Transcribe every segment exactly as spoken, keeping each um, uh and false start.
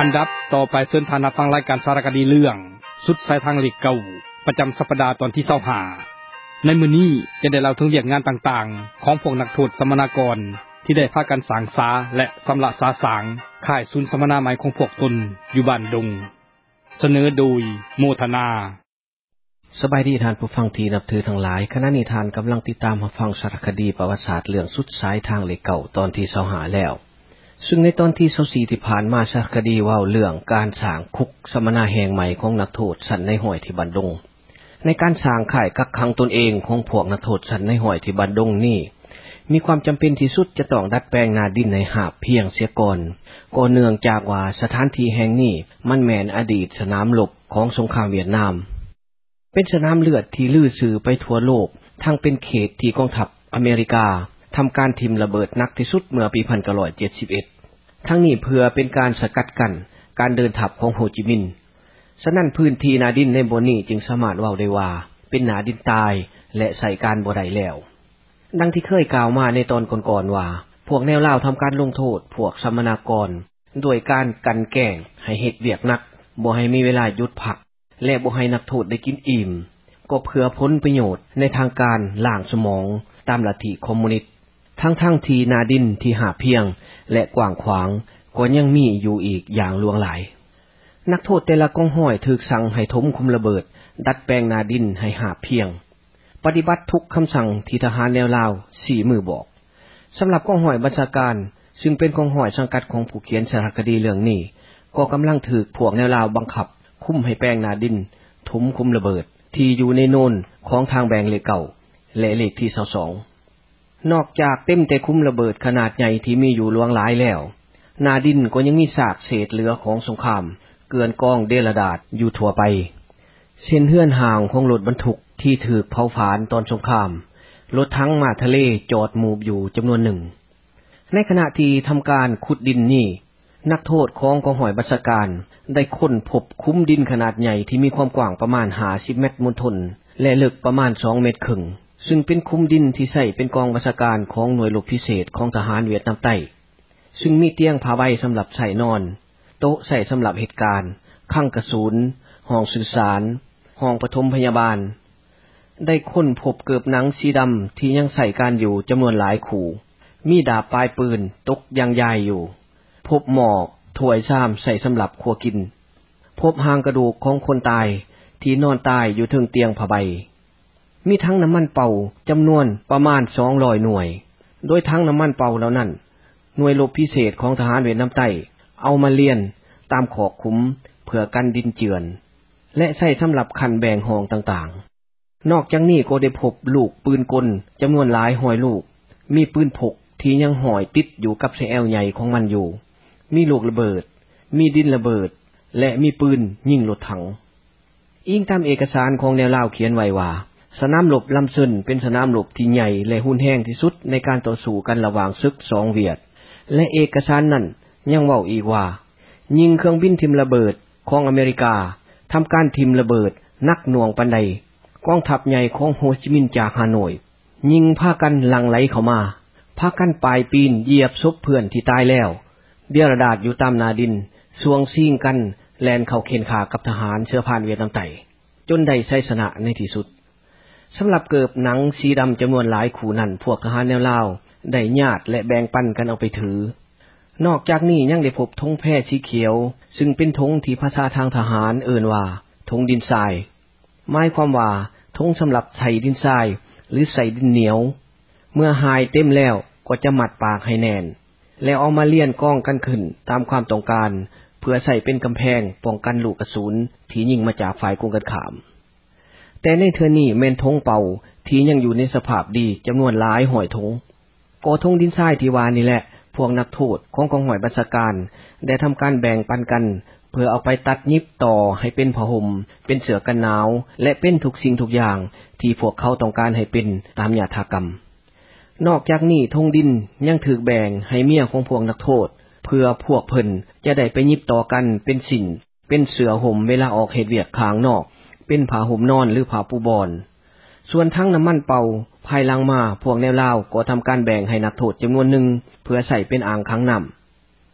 อันดับต่อไปเชิญท่านรับฟังรายการสารคดีเรื่องสุดสายทางเหล็กเก่าประจำสัปดาห์ตอนที่ยี่สิบห้าในมื้อนี้จะได้เล่าถึงเรื่องงานต่างๆของพวกนักโทษสมณากรที่ได้พากันสร้างสาและสำละสาสางค่ายศูนย์สมณะใหม่ของพวกตนอยู่บ้านดงเสนอโดยโมทนาสบายดีท่านผู้ฟังที่นับถือทั้งหลายขณะนี้ท่านกำลังติดตามรับฟังสารคดีประวัติศาสตร์เรื่องสุดสายทางเหล็กเก่าตอนที่ยี่สิบห้าแล้วซึ่งในตอนที่ยี่สิบสี่ที่ผ่านมาสารคดีเว้าเรื่องการสร้างคุกสมณะแห่งใหม่ของนักโทษชั้นในห้อยที่บ้านดงในการสร้างค่ายกักขังตนเองของพวกนักโทษชั้นในห้อยที่บ้านดงนี่มีความจำเป็นที่สุดจะต้องดัดแปลงนาดินในหาบเพียงเสียก่อนก็เนื่องจากว่าสถานที่แห่งนี้มันแม่นอดีตสนามรบของสงครามเวียดนามเป็นสนามเลือดที่ลือสื่อไปทั่วโลกทั้งเป็นเขตที่กองทัพอเมริกาทำการทิ่มระเบิดหนักที่สุดเมื่อปีหนึ่งพันเก้าร้อยเจ็ดสิบเอ็ดทั้งนี้เพื่อเป็นการสกัดกั้นการเดินทัพของโฮจิมินห์ฉะนั้นพื้นที่นาดินในบนนี้จึงสามารถเว้าได้ว่าเป็นนาดินตายและใส่การบ่ได้แล้วดังที่เคยกล่าวมาในตอนก่อนๆว่าพวกแนวลาวทำการลงโทษพวกสมณากรโดยการกันแกล้งให้เฮ็ดเวียกหนักบ่ให้มีเวลาหยุดพักและบ่ให้นักโทษได้กินอิ่มก็เพื่อผลประโยชน์ในทางการล้างสมองตามลัทธิคอมมิวนิสต์ทั้งๆที่นาดินที่หาเพียงและกว้างขวางก็ยังมีอยู่อีกอย่างลวงหลายนักโทษแต่ละกองห้อยถูกสั่งให้ถมคุมระเบิดดัดแปลงนาดินให้หาเพียงปฏิบัติทุกคำสั่งที่ทหารแนวลาวสี่มือบอกสำหรับกองห้อยบัญชาการซึ่งเป็นกองห้อยสังกัดของผู้เขียนสารคดีเรื่องนี้ก็กำลังถูกพวกแนวลาวบังคับคุมให้แปลงนาดินถมคุมระเบิดที่อยู่ในโนนของทางแบ่งเลขเก่าและเลขที่ยี่สิบสองนอกจากเต็มแต่คุมระเบิดขนาดใหญ่ที่มีอยู่ลวงหลายแล้วนาดินก็ยังมีซากเศษเหลือของสงครามเกลื่อนกองเดลดาดอยู่ทั่วไปเส้นเฮือนห่างของรถบรรทุกที่ถูกเผาผลาญตอนสงครามรถทั้งมาทะเลจอดหมู่อยู่จำนวนหนึ่งในขณะที่ทำการขุดดินนี่นักโทษของกองห้อยบัญชาการได้ค้นพบคุ้มดินขนาดใหญ่ที่มีความกว้างประมาณห้าสิบเมตรมณฑลและลึกประมาณสองเมตรครึ่งซึ่งเป็นคุ้มดินที่ใช้เป็นกองบัญชาการของหน่วยรบพิเศษของทหารเวียดนามใต้ซึ่งมีเตียงผ้าใบสำหรับใช้นอนโต๊ะใช้สำหรับเหตุการณ์คลังกระสุนห้องสื่อสารห้องปฐมพยาบาลได้ค้นพบเกือบหนังสีดำที่ยังใส่การอยู่จำนวนหลายขู่มีดาบปลายปืนตกยางใหญ่อยู่พบหมอกถ้วยชามใส่สำหรับครัวกินพบหางกระดูกของคนตายที่นอนตายอยู่ถึงเตียงผ้าใบมีทั้งน้ำมันเป่าจำนวนประมาณสองร้อยหน่วยโดยทั้งน้ำมันเป่าเหล่านั้นหน่วยรบพิเศษของทหารเวียดนามใต้เอามาเลียนตามขอบคุ้มเพื่อกันดินเจือนและใช้สำหรับคันแบ่งห้องต่างๆนอกจากนี้ก็ได้พบลูกปืนกลจำนวนหลายห้อยลูกมีปืนพกที่ยังห้อยติดอยู่กับไส้แอวใหญ่ของมันอยู่มีลูกระเบิดมีดินระเบิดและมีปืนยิงรถถังอิงตามเอกสารของแนวลาวเขียนไว้ว่าสนามรบลำซึนเป็นสนามรบที่ใหญ่และหุ่นแห้งที่สุดในการต่อสู้กันระหว่างศึกสองเวียดและเอกสารนั้นยังเว้าอีกว่ายิงเครื่องบินทิ่มระเบิดของอเมริกาทำการทิ่มระเบิดนักหน่วงปานใดกองทัพใหญ่ของโฮจิมินห์จากฮานอยยิงพากันหลั่งไหลเข้ามาพากันปลายปีนเหยียบศพเพื่อนที่ตายแล้วเดียรดาดอยู่ตามนาดินสวงซิ่งกันแลนเข้าเข็นขากับทหารเชื้อพานเวียดนามใต้จนได้ชัยชนะในที่สุดสำหรับเกิบหนังสีดำจำนวนหลายขู่นั้นพวกทหารแนวลาวได้ญาติและแบ่งปันกันเอาไปถือนอกจากนี้ยังได้พบธงแพร่สีเขียวซึ่งเป็นธงที่ภาษาทางทหารเอ่นว่าธงดินทรายหมายความว่าธงสำหรับใส่ดินทรายหรือใส่ดินเหนียวเมื่อหายเต็มแล้วก็จะมัดปากให้แน่นแล้วเอามาเลี่ยนกล้องกันขึ้นตามความต้องการเพื่อใส่เป็นกำแพงป้องกันลูกกระสุนที่ยิงมาจากฝ่ายกองกันข้ามแต่ในเทื่อนี้แม่นธงเป่าที่ยังอยู่ในสภาพดีจำนวนหลายห้อยธงก็ธงดินทรายที่ว่านี่แหละพวกนักโทษของกองห้อยบัญชาการได้ทำการแบ่งปันกันเพื่อเอาไปตัดยิบต่อให้เป็นผ้าห่มเป็นเสื้อกันหนาวและเป็นทุกสิ่งทุกอย่างที่พวกเขาต้องการให้เป็นตามยถากรรมนอกจากนี้ธงดินยังถูกแบ่งให้เมียของพวกนักโทษเพื่อพวกเพิ่นจะได้ไปยิบต่อกันเป็นสินเป็นเสื้อห่มเวลาออกเฮ็ดเวียกข้างนอกเป็นผ้าห่มนอนหรือผ้าปูบอนส่วนทั้งน้ำมันเป่าภายหลังมาพวกแนวลาวก็ทำการแบ่งให้นักโทษจำนวนหนึ่งเพื่อใส่เป็นอ่างขังน้ำ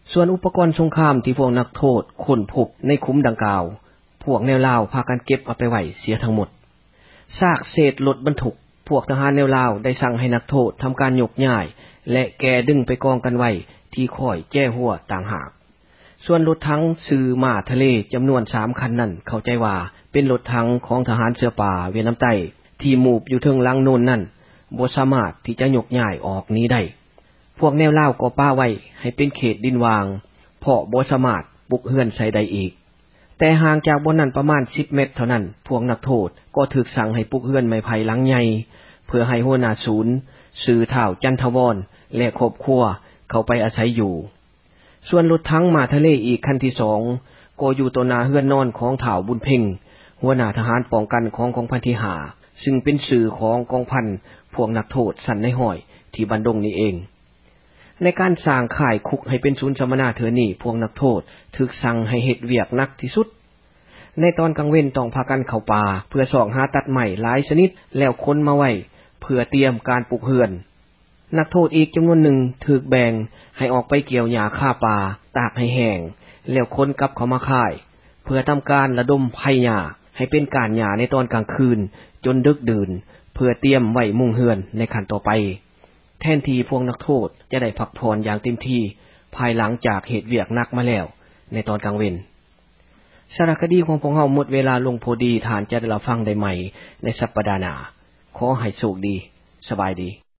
ส่วนอุปกรณ์สงครามที่พวกนักโทษค้นพบในคุ้มดังกล่าวพวกแนวลาวพากันเก็บเอาไปไว้เสียทั้งหมดซากเศษรถบรรทุกพวกทหารแนวลาวได้สั่งให้นักโทษทำการยกย้ายและแก่ดึงไปกองกันไว้ที่ค่อยแจ้หัวต่างหากส่วนรถถังซื้อมาทะเลจำนวนสามคันนั้นเข้าใจว่าเป็นรถถังของทหารเสือป่าเวียดนามใต้ที่มูบอยู่เทิงหลังโน่นนั่นบ่สามารถที่จะยกย้ายออกนี้ได้พวกแนวลาวก็ป้าไว้ให้เป็นเขตดินวางเพราะบ่สามารถบุกเฮือนใส่ได้อีกแต่ห่างจากบ่นั้นประมาณสิบเมตรเท่านั้นพวกนักโทษก็ถูกสั่งให้ปลุกเฮือนไม้ไผ่หลังใหญ่เพื่อให้หัวหน้าศูนย์สื่อท้าวจันทวรและครอบครัวเข้าไปอาศัยอยู่ส่วนรถถังมาทะเลอีกคันที่สองก็อยู่ต่อหน้าเฮือนนอนของท้าวบุญเพ็งหัวหน้าทหารป้องกันของกองพันที่ห้าซึ่งเป็นสื่อของกองพันพวกนักโทษสันในห้อยที่บันดงนี้เองในการสร้างค่ายคุกให้เป็นศูนย์สัมมนาเทื่อนี้พวกนักโทษถูกสั่งให้เฮ็ดเวียกหนักที่สุดในตอนกลางเว้นต้องพากันเข้าป่าเพื่อส่องหาตัดไม้หลายชนิดแล้วค้นมาไว้เพื่อเตรียมการปลูกเฮือนนักโทษอีกจำนวนหนึ่งถูกแบ่งให้ออกไปเกี่ยวหญ้าคาป่าตากให้แห้งแล้วค้นกลับเข้ามาค่ายเพื่อทำการระดมไผ่หญ้าให้เป็นการหญ้าในตอนกลางคืนจนดึกดื่นเพื่อเตรียมไว้มุงเฮือนในขั้นต่อไปแทนที่พวกนักโทษจะได้พักผ่อนอย่างเต็มที่ภายหลังจากเหตุเวียกหนักมาแล้วในตอนกลางเว้นสารคดีของพวกเราหมดเวลาลงพอดีท่านจะได้รับฟังได้ใหม่ในสัปดาห์หน้าขอให้โชคดีสบายดี